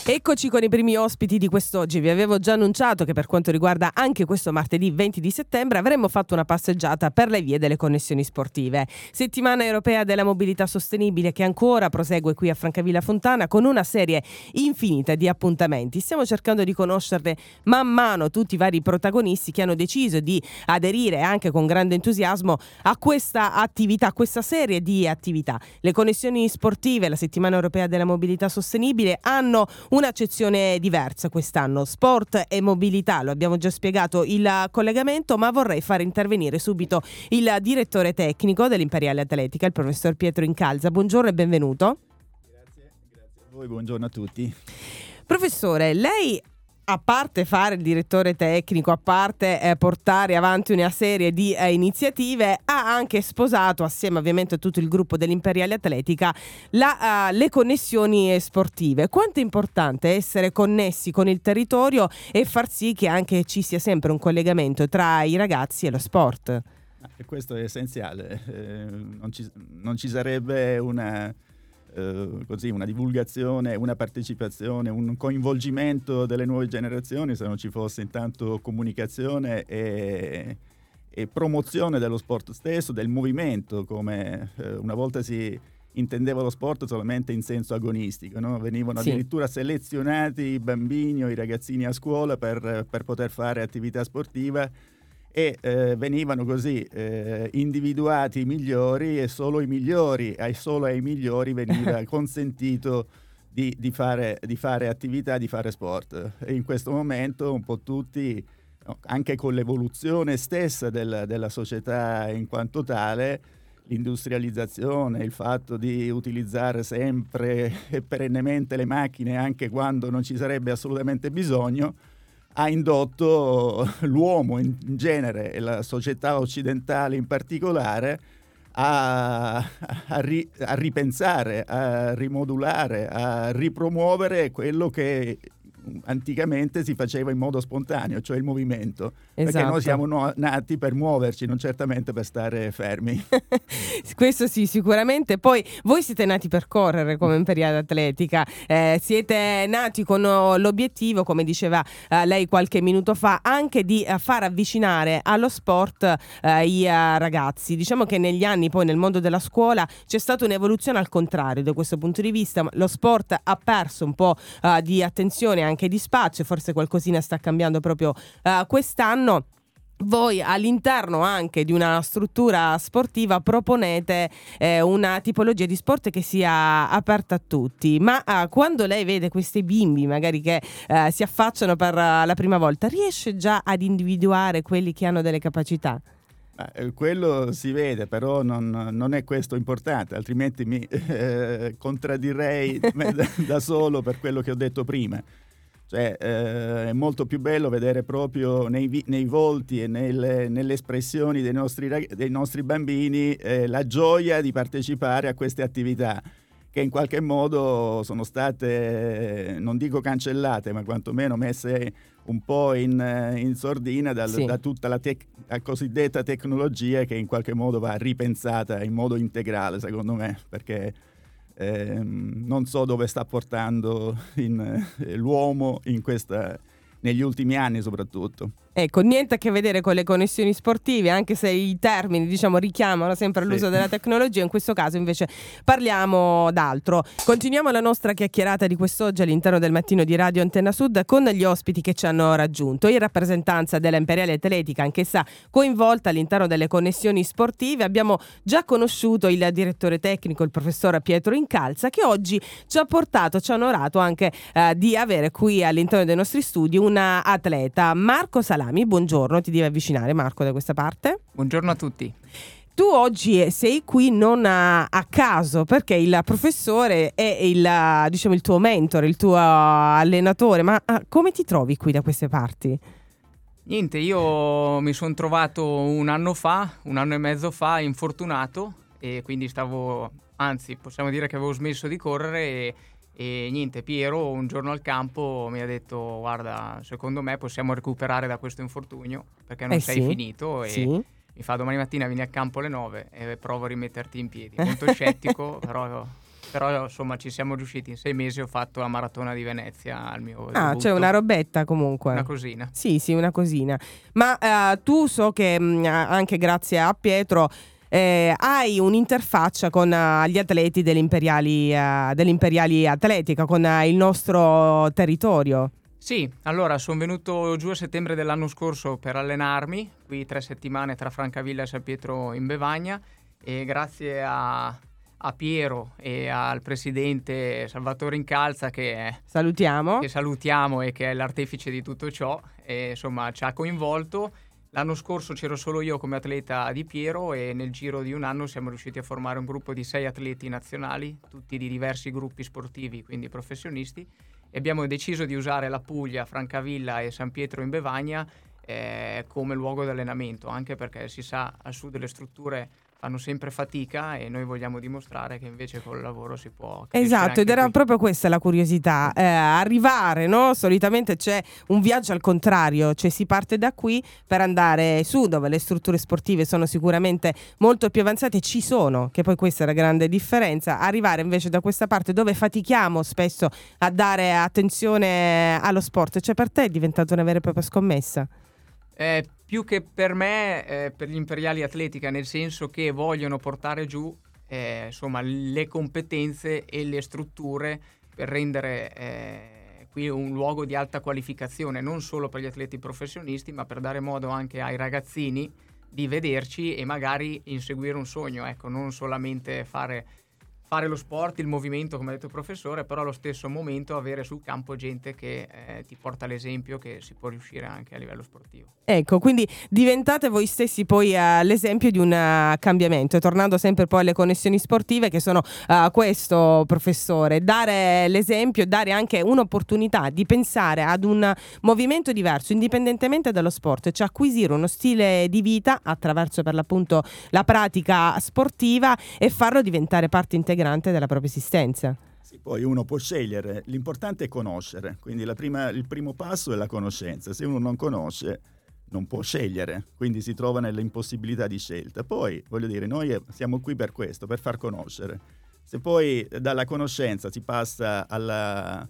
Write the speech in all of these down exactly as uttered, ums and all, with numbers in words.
Eccoci con i primi ospiti di quest'oggi. Vi avevo già annunciato che per quanto riguarda anche questo martedì venti di settembre avremmo fatto una passeggiata per le vie delle connessioni sportive. Settimana europea della mobilità sostenibile che ancora prosegue qui a Francavilla Fontana con una serie infinita di appuntamenti. Stiamo cercando di conoscerne man mano tutti i vari protagonisti che hanno deciso di aderire anche con grande entusiasmo a questa attività, a questa serie di attività. Le connessioni sportive, la settimana europea della mobilità sostenibile hanno un'accezione diversa quest'anno, sport e mobilità, lo abbiamo già spiegato il collegamento, ma vorrei fare intervenire subito il direttore tecnico dell'Imperiale Atletica, il professor Pietro Incalza. Buongiorno e benvenuto. Grazie, grazie a voi, buongiorno a tutti. Professore, lei a parte fare il direttore tecnico, a parte eh, portare avanti una serie di eh, iniziative, ha anche sposato, assieme ovviamente a tutto il gruppo dell'Imperiale Atletica, la, uh, le connessioni sportive. Quanto è importante essere connessi con il territorio e far sì che anche ci sia sempre un collegamento tra i ragazzi e lo sport? E questo è essenziale, eh, non, ci, non ci sarebbe una... Uh, così una divulgazione, una partecipazione, un coinvolgimento delle nuove generazioni se non ci fosse intanto comunicazione e, e promozione dello sport stesso, del movimento, come uh, una volta si intendeva lo sport solamente in senso agonistico, no? Venivano sì. addirittura selezionati i bambini o i ragazzini a scuola per, per poter fare attività sportiva e eh, venivano così eh, individuati i migliori e solo i migliori, ai solo ai migliori veniva consentito di, di, fare, di fare attività, di fare sport. E in questo momento un po' tutti, no, anche con l'evoluzione stessa del, della società in quanto tale, l'industrializzazione, il fatto di utilizzare sempre e perennemente le macchine anche quando non ci sarebbe assolutamente bisogno, ha indotto l'uomo in genere e la società occidentale in particolare a, a, ri, a ripensare, a rimodulare, a ripromuovere quello che anticamente si faceva in modo spontaneo, cioè il movimento. Esatto. Perché noi siamo no- nati per muoverci, non certamente per stare fermi. Questo sì, sicuramente. Poi voi siete nati per correre come Imperiale Atletica, eh, siete nati con l'obiettivo, come diceva eh, lei qualche minuto fa, anche di eh, far avvicinare allo sport eh, i eh, ragazzi. Diciamo che negli anni poi nel mondo della scuola c'è stata un'evoluzione al contrario da questo punto di vista. Lo sport ha perso un po' eh, di attenzione, anche di spazio, forse qualcosina sta cambiando proprio uh, quest'anno. Voi all'interno anche di una struttura sportiva proponete eh, una tipologia di sport che sia aperta a tutti, ma uh, quando lei vede questi bimbi magari che uh, si affacciano per uh, la prima volta, riesce già ad individuare quelli che hanno delle capacità? Eh, quello si vede, però non, non è questo importante, altrimenti mi eh, contraddirei da, da solo per quello che ho detto prima. Cioè, eh, è molto più bello vedere proprio nei, vi- nei volti e nelle, nelle espressioni dei nostri, rag- dei nostri bambini eh, la gioia di partecipare a queste attività che in qualche modo sono state, non dico cancellate, ma quantomeno messe un po' in, in sordina dal, sì. da tutta la, tec- la cosiddetta tecnologia che in qualche modo va ripensata in modo integrale, secondo me, perché Eh, non so dove sta portando in, eh, l'uomo in questa, negli ultimi anni soprattutto. Ecco, niente a che vedere con le connessioni sportive, anche se i termini, diciamo, richiamano sempre l'uso sì. della tecnologia. In questo caso invece parliamo d'altro. Continuiamo la nostra chiacchierata di quest'oggi all'interno del mattino di Radio Antenna Sud con gli ospiti che ci hanno raggiunto. In rappresentanza della Imperiale Atletica, anch'essa coinvolta all'interno delle connessioni sportive, abbiamo già conosciuto il direttore tecnico, il professor Pietro Incalza, che oggi ci ha portato, ci ha onorato anche eh, di avere qui all'interno dei nostri studi una atleta, Marco Salami. Buongiorno, ti devi avvicinare Marco da questa parte. Buongiorno a tutti. Tu oggi sei qui non a, a caso, perché il professore è il, diciamo, il tuo mentore, il tuo allenatore, ma uh, come ti trovi qui da queste parti? Niente, io mi sono trovato un anno fa, un anno e mezzo fa, infortunato e quindi stavo, anzi possiamo dire che avevo smesso di correre e E niente, Piero un giorno al campo mi ha detto: guarda, secondo me possiamo recuperare da questo infortunio perché non eh sei sì, finito e sì. mi fa domani mattina vieni a campo alle nove e provo a rimetterti in piedi. Molto scettico, però però insomma ci siamo riusciti. In sei mesi ho fatto la maratona di Venezia al mio Ah, debutto. c'è una robetta comunque. Una cosina. Sì, sì, una cosina. Ma eh, tu so che mh, anche grazie a Pietro eh, hai un'interfaccia con uh, gli atleti dell'Imperiali, uh, dell'Imperiali Atletica, con uh, il nostro territorio. Sì, allora sono venuto giù a settembre dell'anno scorso per allenarmi, qui tre settimane tra Francavilla e San Pietro in Bevagna, e grazie a, a Piero e al presidente Salvatore Incalza che, salutiamo. che salutiamo e che è l'artefice di tutto ciò, e insomma ci ha coinvolto. L'anno scorso c'ero solo io come atleta di Piero e nel giro di un anno siamo riusciti a formare un gruppo di sei atleti nazionali, tutti di diversi gruppi sportivi, quindi professionisti, e abbiamo deciso di usare la Puglia, Francavilla e San Pietro in Bevagna eh, come luogo di allenamento, anche perché si sa al sud le strutture fanno sempre fatica e noi vogliamo dimostrare che invece col lavoro si può crescere. Esatto, ed era qui. proprio questa la curiosità, eh, arrivare, no? Solitamente c'è un viaggio al contrario, cioè si parte da qui per andare su, dove le strutture sportive sono sicuramente molto più avanzate, ci sono, che poi questa è la grande differenza, arrivare invece da questa parte dove fatichiamo spesso a dare attenzione allo sport, cioè per te è diventata una vera e propria scommessa? Eh, più che per me, eh, per gli Imperiali Atletica, nel senso che vogliono portare giù eh, insomma le competenze e le strutture per rendere eh, qui un luogo di alta qualificazione, non solo per gli atleti professionisti, ma per dare modo anche ai ragazzini di vederci e magari inseguire un sogno, ecco, non solamente fare fare lo sport, il movimento, come ha detto il professore, però allo stesso momento avere sul campo gente che eh, ti porta l'esempio che si può riuscire anche a livello sportivo. Ecco, quindi diventate voi stessi poi uh, l'esempio di un uh, cambiamento, tornando sempre poi alle connessioni sportive che sono uh, questo, professore, dare l'esempio, dare anche un'opportunità di pensare ad un movimento diverso indipendentemente dallo sport, cioè acquisire uno stile di vita attraverso per l'appunto la pratica sportiva e farlo diventare parte integrante della propria esistenza. Sì, poi uno può scegliere, l'importante è conoscere, quindi la prima, il primo passo è la conoscenza. Se uno non conosce non può scegliere, quindi si trova nell'impossibilità di scelta. Poi voglio dire, noi siamo qui per questo, per far conoscere. Se poi dalla conoscenza si passa alla,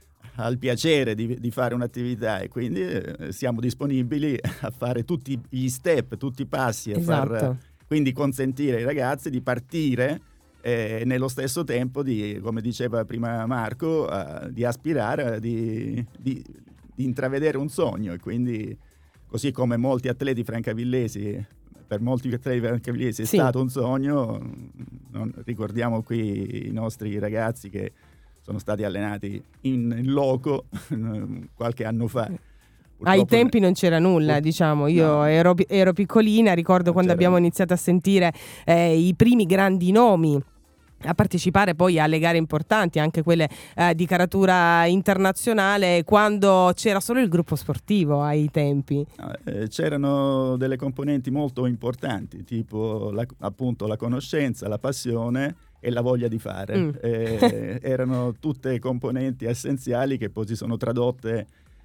al piacere di, di fare un'attività e quindi eh, siamo disponibili a fare tutti gli step, tutti i passi, a esatto. far, quindi consentire ai ragazzi di partire e nello stesso tempo di, come diceva prima Marco, uh, di aspirare, di, di, di intravedere un sogno, e quindi così come molti atleti francavillesi, per molti atleti francavillesi è sì. stato un sogno, non, ricordiamo qui i nostri ragazzi che sono stati allenati in, in loco qualche anno fa. Purtroppo ai tempi non c'era nulla, pur... diciamo, io no. ero, ero piccolina, ricordo non quando abbiamo iniziato a sentire eh, i primi grandi nomi a partecipare poi alle gare importanti, anche quelle eh, di caratura internazionale, quando c'era solo il gruppo sportivo ai tempi. Eh, c'erano delle componenti molto importanti, tipo la, appunto la conoscenza, la passione e la voglia di fare. Mm. Eh, erano tutte componenti essenziali che poi si sono tradotte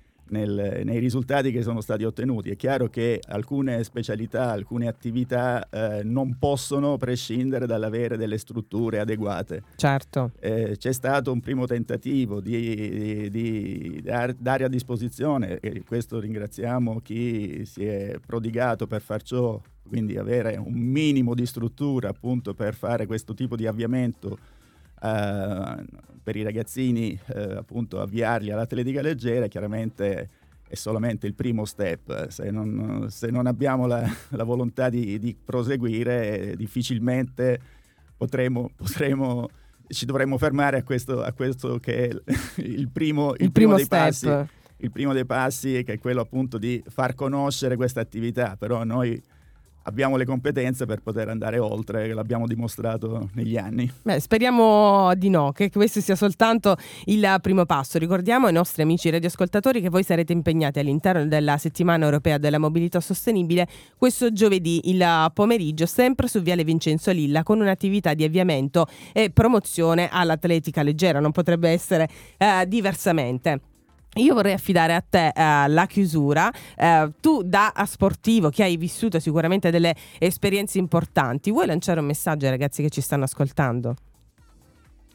Nel, nei risultati che sono stati ottenuti. È chiaro che alcune specialità, alcune attività eh, non possono prescindere dall'avere delle strutture adeguate. Certo. Eh, c'è stato un primo tentativo di, di, di dar, dare a disposizione, e questo ringraziamo chi si è prodigato per far ciò, quindi avere un minimo di struttura appunto per fare questo tipo di avviamento Uh, per i ragazzini, uh, appunto avviarli all'atletica leggera. Chiaramente è solamente il primo step. Se non, se non abbiamo la, la volontà di, di proseguire, difficilmente potremo, potremo ci dovremmo fermare a questo, a questo che è il primo, il il primo, primo dei step. passi il primo dei passi che è quello appunto di far conoscere questa attività. Però noi abbiamo le competenze per poter andare oltre, l'abbiamo dimostrato negli anni. Beh, speriamo di no, che questo sia soltanto il primo passo. Ricordiamo ai nostri amici radioascoltatori che voi sarete impegnati all'interno della settimana europea della mobilità sostenibile questo giovedì il pomeriggio, sempre su Viale Vincenzo Lilla, con un'attività di avviamento e promozione all'atletica leggera. Non potrebbe essere eh, diversamente. Io vorrei affidare a te uh, la chiusura. Uh, tu da sportivo che hai vissuto sicuramente delle esperienze importanti, vuoi lanciare un messaggio ai ragazzi che ci stanno ascoltando?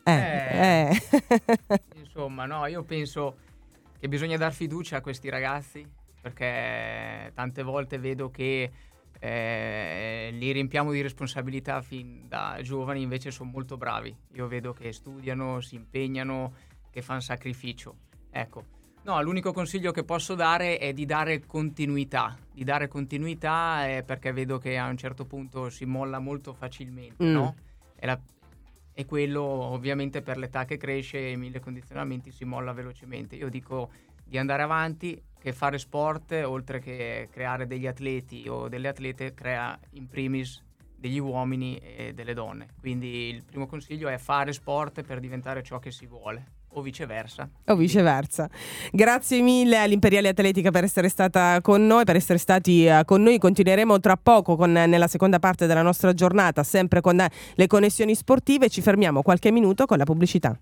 Eh, Eh, eh. Insomma, no, io penso che bisogna dar fiducia a questi ragazzi, perché tante volte vedo che eh, li riempiamo di responsabilità fin da giovani, invece sono molto bravi. Io vedo che studiano, si impegnano, che fanno sacrificio. Ecco, no, l'unico consiglio che posso dare è di dare continuità, di dare continuità eh, perché vedo che a un certo punto si molla molto facilmente, Mm. no? E la e quello ovviamente per l'età che cresce e mille condizionamenti si molla velocemente. Io dico di andare avanti, che fare sport oltre che creare degli atleti o delle atlete crea in primis degli uomini e delle donne. Quindi il primo consiglio è fare sport per diventare ciò che si vuole o viceversa. O viceversa. Grazie mille all'Imperiale Atletica per essere stata con noi, per essere stati uh, con noi. Continueremo tra poco con, nella seconda parte della nostra giornata, sempre con uh, le connessioni sportive. Ci fermiamo qualche minuto con la pubblicità.